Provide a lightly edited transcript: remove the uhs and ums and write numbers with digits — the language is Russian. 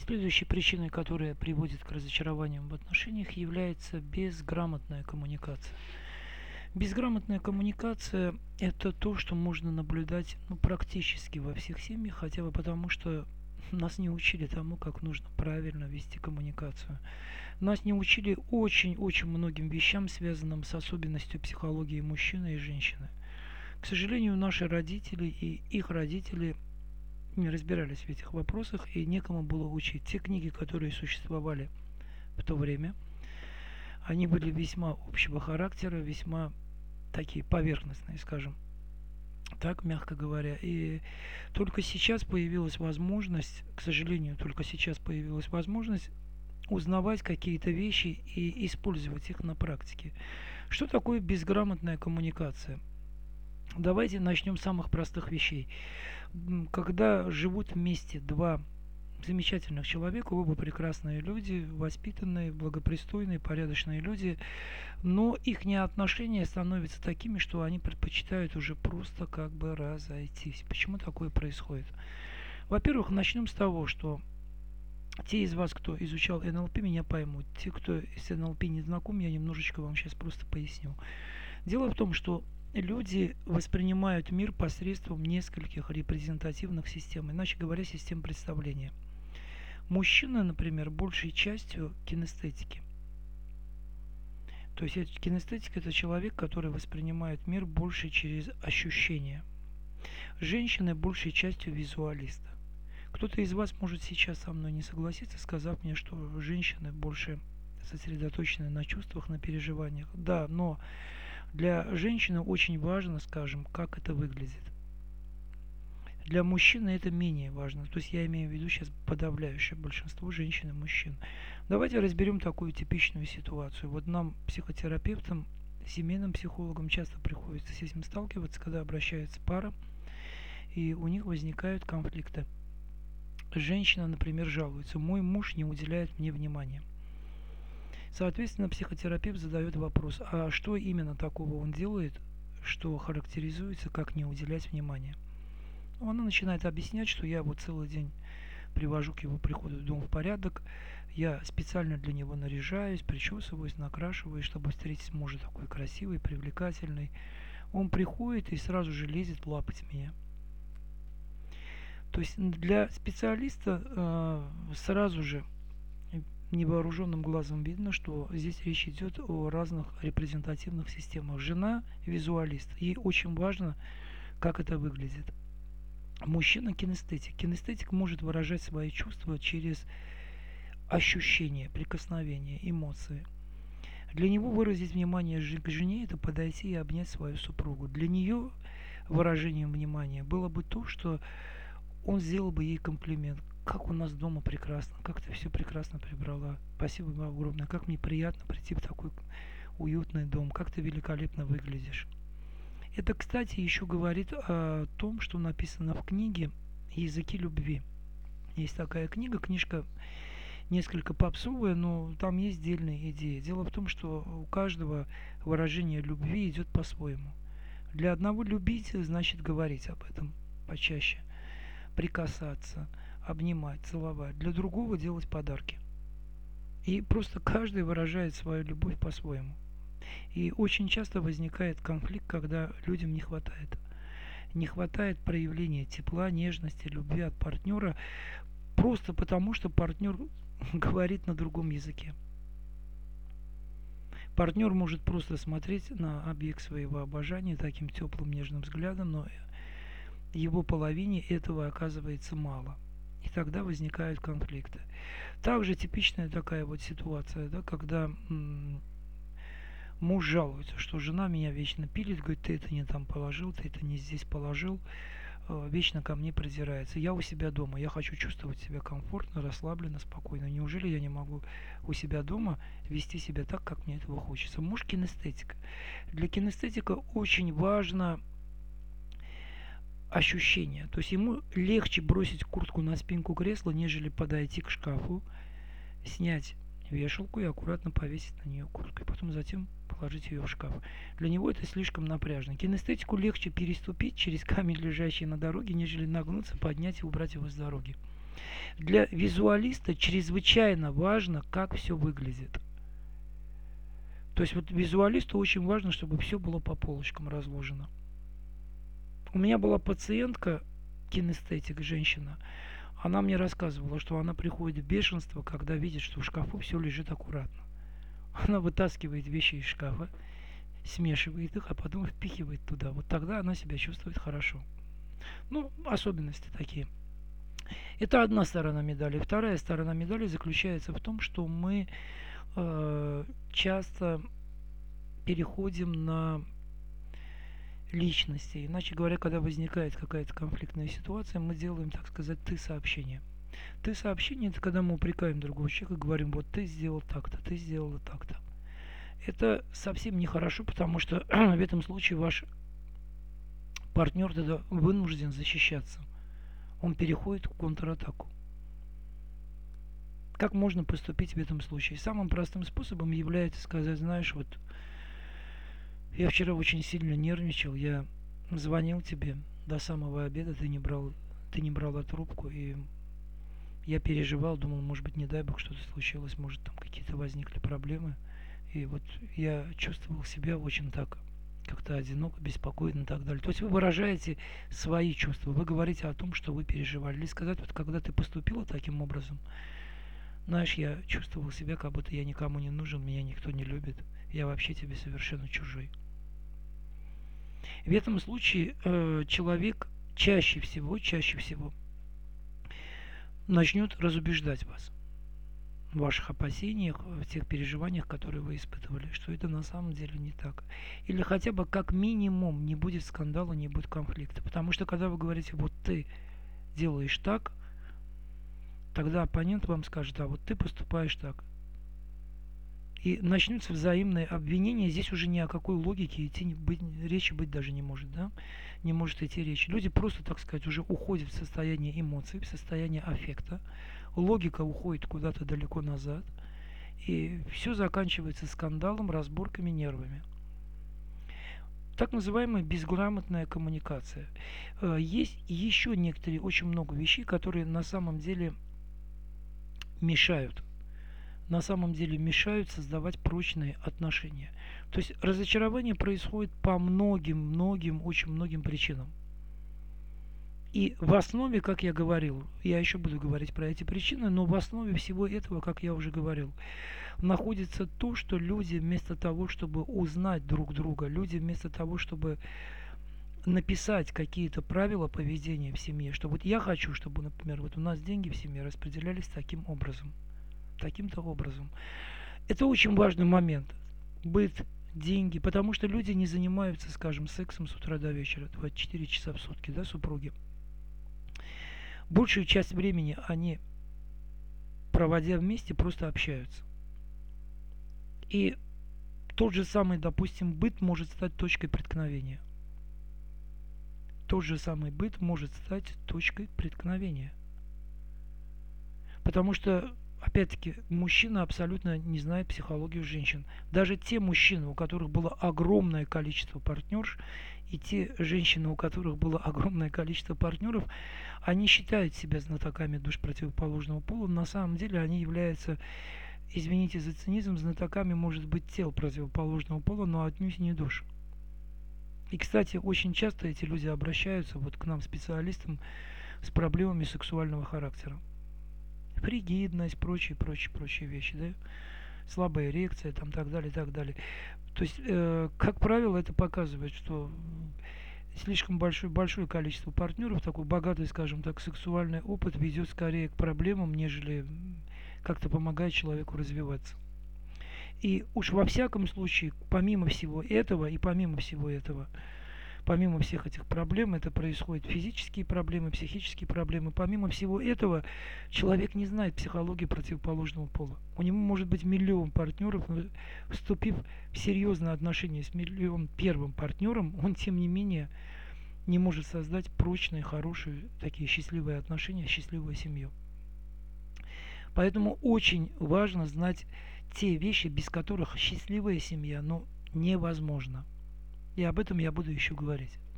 Следующей причиной, которая приводит к разочарованиям в отношениях, является безграмотная коммуникация. Безграмотная коммуникация – это то, что можно наблюдать практически во всех семьях, хотя бы потому, что нас не учили тому, как нужно правильно вести коммуникацию. Нас не учили очень-очень многим вещам, связанным с особенностью психологии мужчины и женщины. К сожалению, наши родители и их родители не разбирались в этих вопросах, и некому было учить. Те книги, которые существовали в то время, они были весьма общего характера, весьма такие поверхностные, скажем так, мягко говоря. И только сейчас появилась возможность, к сожалению, только сейчас появилась возможность узнавать какие-то вещи и использовать их на практике. Что такое безграмотная коммуникация? Давайте начнем с самых простых вещей. Когда живут вместе два замечательных человека, оба прекрасные люди, воспитанные, благопристойные, порядочные люди, но их отношения становятся такими, что они предпочитают уже просто как бы разойтись. Почему такое происходит? Во-первых, начнем с того, что те из вас, кто изучал НЛП, меня поймут. Те, кто с НЛП не знаком, я немножечко вам сейчас просто поясню. Дело в том, что люди воспринимают мир посредством нескольких репрезентативных систем, иначе говоря, систем представления. Мужчина, например, большей частью кинестетики. То есть кинестетик – это человек, который воспринимает мир больше через ощущения. Женщины большей частью визуалисты. Кто-то из вас может сейчас со мной не согласиться, сказав мне, что женщины больше сосредоточены на чувствах, на переживаниях. Да, но для женщины очень важно, скажем, как это выглядит. Для мужчины это менее важно. То есть я имею в виду сейчас подавляющее большинство женщин и мужчин. Давайте разберем такую типичную ситуацию. Вот нам, психотерапевтам, семейным психологам, часто приходится с этим сталкиваться, когда обращается пара, и у них возникают конфликты. Женщина, например, жалуется: мой муж не уделяет мне внимания. Соответственно, психотерапевт задает вопрос: а что именно такого он делает, что характеризуется как не уделять внимания? Она начинает объяснять, что я вот целый день привожу к его приходу в дом в порядок, я специально для него наряжаюсь, причесываюсь, накрашиваюсь, чтобы встретить мужа такой красивый, привлекательный. Он приходит и сразу же лезет лапать меня. То есть для специалиста сразу же невооруженным глазом видно, что здесь речь идет о разных репрезентативных системах. Жена визуалист, ей очень важно, как это выглядит. Мужчина кинестетик. Кинестетик может выражать свои чувства через ощущения, прикосновения, эмоции. Для него выразить внимание к жене – это подойти и обнять свою супругу. Для нее выражением внимания было бы то, что он сделал бы ей комплимент. Как у нас дома прекрасно, как ты все прекрасно прибрала. Спасибо вам огромное, как мне приятно прийти в такой уютный дом, как ты великолепно выглядишь. Это, кстати, еще говорит о том, что написано в книге «Языки любви». Есть такая книжка несколько попсовая, но там есть дельные идеи. Дело в том, что у каждого выражение любви идет по-своему. Для одного любить значит говорить об этом почаще, прикасаться, обнимать, целовать. Для другого делать подарки. И просто каждый выражает свою любовь по-своему. И очень часто возникает конфликт, когда людям не хватает. Не хватает проявления тепла, нежности, любви от партнера, просто потому, что партнер говорит на другом языке. Партнер может просто смотреть на объект своего обожания таким теплым, нежным взглядом, но его половине этого оказывается мало. И тогда возникают конфликты. Также типичная такая вот ситуация, да, когда муж жалуется, что жена меня вечно пилит, говорит: ты это не там положил, ты это не здесь положил, вечно ко мне придирается. Я у себя дома, я хочу чувствовать себя комфортно, расслабленно, спокойно. Неужели я не могу у себя дома вести себя так, как мне этого хочется? Муж кинестетик. Для кинестетика очень важно ощущение. То есть ему легче бросить куртку на спинку кресла, нежели подойти к шкафу, снять вешалку и аккуратно повесить на нее куртку, и потом затем положить ее в шкаф. Для него это слишком напряжно. Кинестетику легче переступить через камень, лежащий на дороге, нежели нагнуться, поднять и убрать его с дороги. Для визуалиста чрезвычайно важно, как все выглядит. То есть вот визуалисту очень важно, чтобы все было по полочкам разложено. У меня была пациентка, кинестетик, женщина. Она мне рассказывала, что она приходит в бешенство, когда видит, что в шкафу все лежит аккуратно. Она вытаскивает вещи из шкафа, смешивает их, а потом впихивает туда. Вот тогда она себя чувствует хорошо. Ну, особенности такие. Это одна сторона медали. Вторая сторона медали заключается в том, что мы часто переходим на личности. Иначе говоря, когда возникает какая-то конфликтная ситуация, мы делаем, так сказать, ты-сообщение. Ты-сообщение – это когда мы упрекаем другого человека и говорим, вот ты сделал так-то, ты сделала так-то. Это совсем нехорошо, потому что в этом случае ваш партнер тогда вынужден защищаться. Он переходит в контратаку. Как можно поступить в этом случае? Самым простым способом является сказать, знаешь, вот я вчера очень сильно нервничал, я звонил тебе до самого обеда, ты не брала трубку, и я переживал, думал, может быть, не дай бог, что-то случилось, может, там какие-то возникли проблемы. И вот я чувствовал себя очень так, как-то одиноко, беспокойно и так далее. То есть вы выражаете свои чувства, вы говорите о том, что вы переживали. Или сказать, вот когда ты поступила таким образом, знаешь, я чувствовал себя, как будто я никому не нужен, меня никто не любит, я вообще тебе совершенно чужой. В этом случае человек чаще всего начнет разубеждать вас в ваших опасениях, в тех переживаниях, которые вы испытывали, что это на самом деле не так. Или хотя бы как минимум не будет скандала, не будет конфликта. Потому что когда вы говорите, вот ты делаешь так, тогда оппонент вам скажет, а вот ты поступаешь так. И начнутся взаимные обвинения. Здесь уже ни о какой логике речи быть даже не может, да? Не может идти речь. Люди просто, так сказать, уже уходят в состояние эмоций, в состояние аффекта. Логика уходит куда-то далеко назад. И все заканчивается скандалом, разборками, нервами. Так называемая безграмотная коммуникация. Есть еще некоторые, очень много вещей, которые на самом деле мешают создавать прочные отношения. То есть разочарование происходит по очень многим причинам. И в основе, как я говорил, я еще буду говорить про эти причины, но в основе всего этого, как я уже говорил, находится то, что люди вместо того, чтобы узнать друг друга, люди вместо того, чтобы написать какие-то правила поведения в семье, что вот я хочу, чтобы, например, вот у нас деньги в семье распределялись таким образом, таким-то образом. Это очень важный момент. Быт, деньги, потому что люди не занимаются, скажем, сексом с утра до вечера, 24 часа в сутки, да, супруги. Большую часть времени они, проводя вместе, просто общаются. И тот же самый, допустим, быт может стать точкой преткновения. Тот же самый быт может стать точкой преткновения. Потому что, опять-таки, мужчина абсолютно не знает психологию женщин. Даже те мужчины, у которых было огромное количество партнерш, и те женщины, у которых было огромное количество партнеров, они считают себя знатоками душ противоположного пола. На самом деле они являются, извините за цинизм, знатоками, может быть, тел противоположного пола, но отнюдь не душ. И, кстати, очень часто эти люди обращаются вот к нам, специалистам, с проблемами сексуального характера. Фригидность, прочие вещи, да? Слабая эрекция, там, так далее, так далее. То есть, как правило, это показывает, что слишком большое количество партнеров, такой богатый, скажем так, сексуальный опыт ведет скорее к проблемам, нежели как-то помогает человеку развиваться. И уж во всяком случае, помимо всего этого, помимо всех этих проблем, это происходят физические проблемы, психические проблемы. Помимо всего этого, человек не знает психологии противоположного пола. У него может быть миллион партнеров, но вступив в серьезные отношения с миллион первым партнером, он, тем не менее, не может создать прочные, хорошие, такие счастливые отношения, счастливую семью. Поэтому очень важно знать те вещи, без которых счастливая семья, невозможна. И об этом я буду еще говорить.